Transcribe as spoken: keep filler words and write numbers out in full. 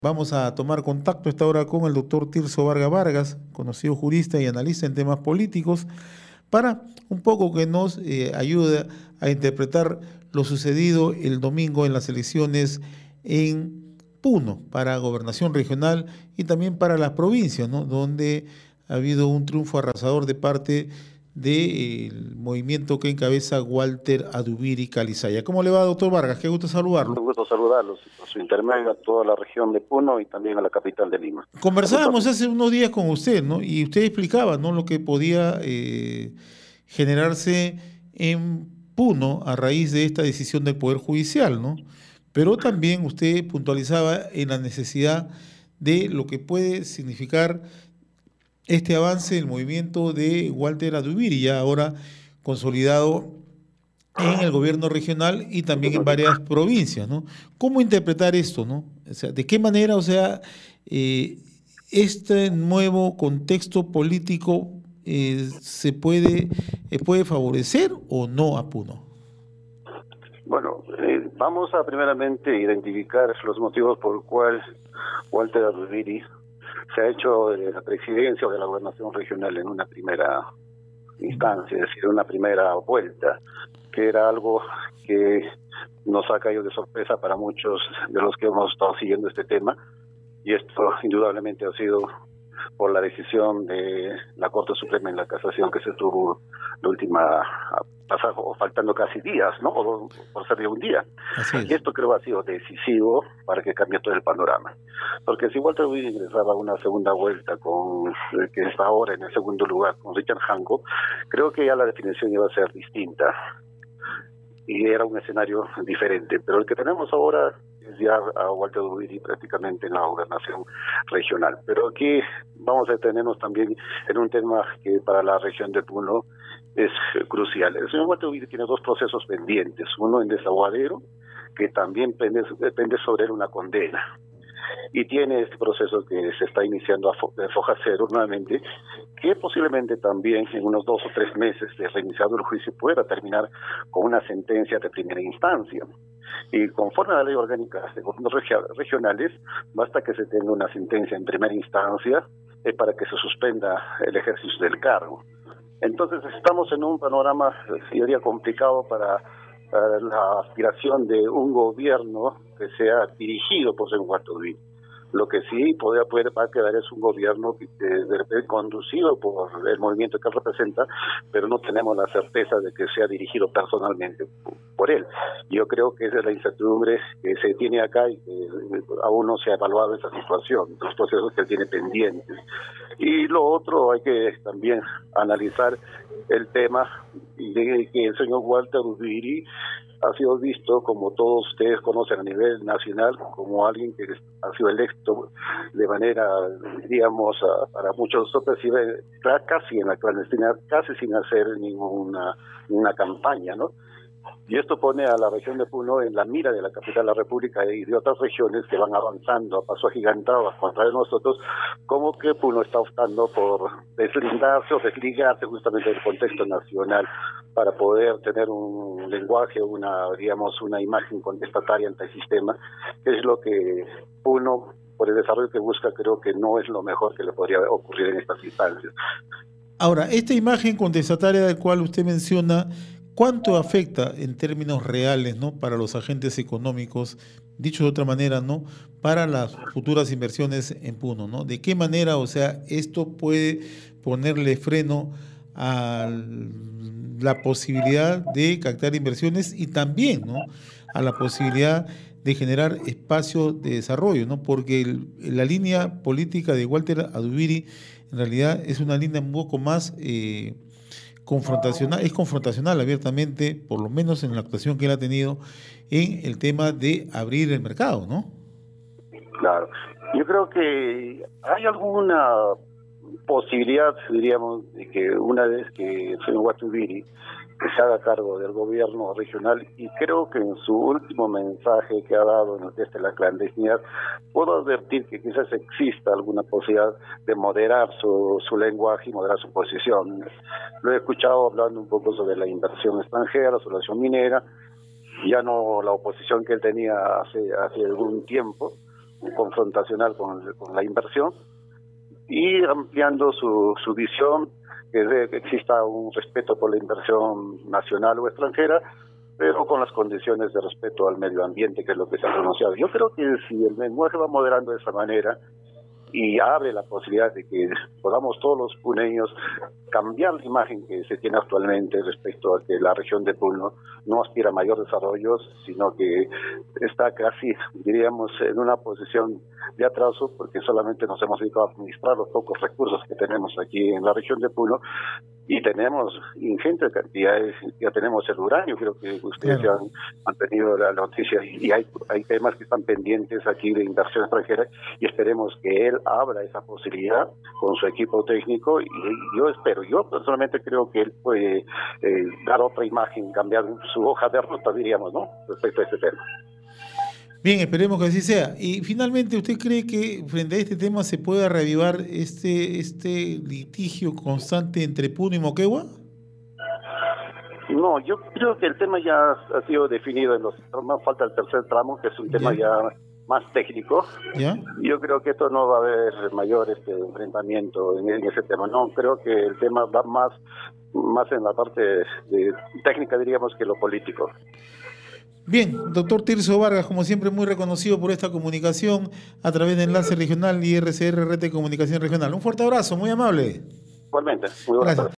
Vamos a tomar contacto esta hora con el doctor Tirso Vargas Vargas, conocido jurista y analista en temas políticos, para un poco que nos eh, ayude a interpretar lo sucedido el domingo en las elecciones en Puno para gobernación regional y también para las provincias, ¿no? Donde ha habido un triunfo arrasador de parte del movimiento que encabeza Walter Adubiri Calizaya. ¿Cómo le va, doctor Vargas? Qué gusto saludarlo. Un gusto saludarlos, a su intermedio, a toda la región de Puno y también a la capital de Lima. Conversábamos hace unos días con usted, ¿no? Y usted explicaba, ¿no?, lo que podía eh, generarse en Puno a raíz de esta decisión del Poder Judicial, ¿no? Pero también usted puntualizaba en la necesidad de lo que puede significar este avance del movimiento de Walter Adubiri, ya ahora consolidado en el gobierno regional y también en varias provincias, ¿no? ¿Cómo interpretar esto, no? O sea, ¿de qué manera, o sea, eh, este nuevo contexto político eh, se puede, eh, puede favorecer o no a Puno? Bueno, eh, vamos a primeramente identificar los motivos por los cuales Walter Adubiri se ha hecho de la presidencia o de la gobernación regional en una primera instancia, es decir, una primera vuelta, que era algo que nos ha caído de sorpresa para muchos de los que hemos estado siguiendo este tema, y esto indudablemente ha sido por la decisión de la Corte Suprema en la casación que se tuvo la última pasado, faltando casi días, ¿no? O por ser de un día. Y esto creo ha sido decisivo para que cambie todo el panorama. Porque si Walter Adubiri ingresaba a una segunda vuelta con el que está ahora en el segundo lugar, con Richard Jango, creo que ya la definición iba a ser distinta. Y era un escenario diferente. Pero el que tenemos ahora es ya a Walter Adubiri prácticamente en la gobernación regional. Pero aquí vamos a detenernos también en un tema que para la región de Puno es crucial. El señor Walter Adubiri tiene dos procesos pendientes, uno en Desaguadero, que también pende, depende sobre él una condena, y tiene este proceso que se está iniciando a Foja Cero nuevamente, que posiblemente también en unos dos o tres meses de reiniciado el juicio pueda terminar con una sentencia de primera instancia. Y conforme a la ley orgánica de gobiernos regionales, basta que se tenga una sentencia en primera instancia eh, para que se suspenda el ejercicio del cargo. Entonces estamos en un panorama, yo diría, complicado para, para la aspiración de un gobierno que sea dirigido por señor Walter Adubiri. Lo que sí puede, puede va a quedar es un gobierno que, eh, conducido por el movimiento que representa, pero no tenemos la certeza de que sea dirigido personalmente por, por él. Yo creo que esa es la incertidumbre que se tiene acá y que eh, aún no se ha evaluado esa situación, los procesos que él tiene pendientes. Y lo otro, hay que también analizar el tema de que el señor Walter Adubiri ha sido visto, como todos ustedes conocen a nivel nacional, como alguien que ha sido electo de manera, digamos, para muchos sorpresiva, casi en la clandestinidad, casi sin hacer ninguna, ninguna campaña, ¿no? Y esto pone a la región de Puno en la mira de la capital de la República y de otras regiones que van avanzando a paso agigantado a contra de nosotros, como que Puno está optando por deslindarse o desligarse justamente del contexto nacional para poder tener un lenguaje, una, digamos, una imagen contestataria ante el sistema, que es lo que Puno, por el desarrollo que busca, creo que no es lo mejor que le podría ocurrir en estas instancias. Ahora, esta imagen contestataria del cual usted menciona, ¿cuánto afecta en términos reales, ¿no?, para los agentes económicos, dicho de otra manera, ¿no?, para las futuras inversiones en Puno, ¿no? ¿De qué manera, o sea, esto puede ponerle freno a la posibilidad de captar inversiones y también, ¿no?, a la posibilidad de generar espacios de desarrollo, ¿no? Porque el, la línea política de Walter Adubiri en realidad es una línea un poco más eh, confrontacional, es confrontacional abiertamente, por lo menos en la actuación que él ha tenido en el tema de abrir el mercado, ¿no? Claro, yo creo que hay alguna posibilidad, diríamos, de que una vez que el señor Walter Adubiri se haga cargo del gobierno regional, y creo que en su último mensaje que ha dado desde la clandestinidad, puedo advertir que quizás exista alguna posibilidad de moderar su, su lenguaje y moderar su posición. Lo he escuchado hablando un poco sobre la inversión extranjera, sobre la acción minera, ya no la oposición que él tenía hace, hace algún tiempo, confrontacional con, con la inversión, y ampliando su, su visión, que, de, que exista un respeto por la inversión nacional o extranjera, pero con las condiciones de respeto al medio ambiente, que es lo que se ha pronunciado. Yo creo que si el lenguaje va moderando de esa manera y abre la posibilidad de que podamos todos los puneños cambiar la imagen que se tiene actualmente respecto a que la región de Puno no aspira a mayor desarrollo, sino que está casi, diríamos, en una posición de atraso, porque solamente nos hemos dedicado a administrar los pocos recursos que tenemos aquí en la región de Puno, y tenemos ingentes cantidades, ya tenemos el uranio, creo que ustedes claro. ya han, han tenido la noticia, y hay, hay temas que están pendientes aquí de inversión extranjera, y esperemos que él abra esa posibilidad con su equipo técnico, y yo espero, yo personalmente creo que él puede eh, dar otra imagen, cambiar su hoja de ruta, diríamos, ¿no?, respecto a este tema. Bien, esperemos que así sea. Y finalmente, ¿usted cree que frente a este tema se pueda reavivar este este litigio constante entre Puno y Moquegua? No, yo creo que el tema ya ha sido definido en los tramos, falta el tercer tramo, que es un tema ya, ya más técnico. ¿Ya? Yo creo que esto no va a haber mayor este enfrentamiento en, en ese tema. No, creo que el tema va más, más en la parte de técnica, diríamos, que lo político. Bien, doctor Tirso Vargas, como siempre, muy reconocido por esta comunicación a través de Enlace Regional y R C R, Red de Comunicación Regional. Un fuerte abrazo, muy amable. Igualmente, muy buenas tardes.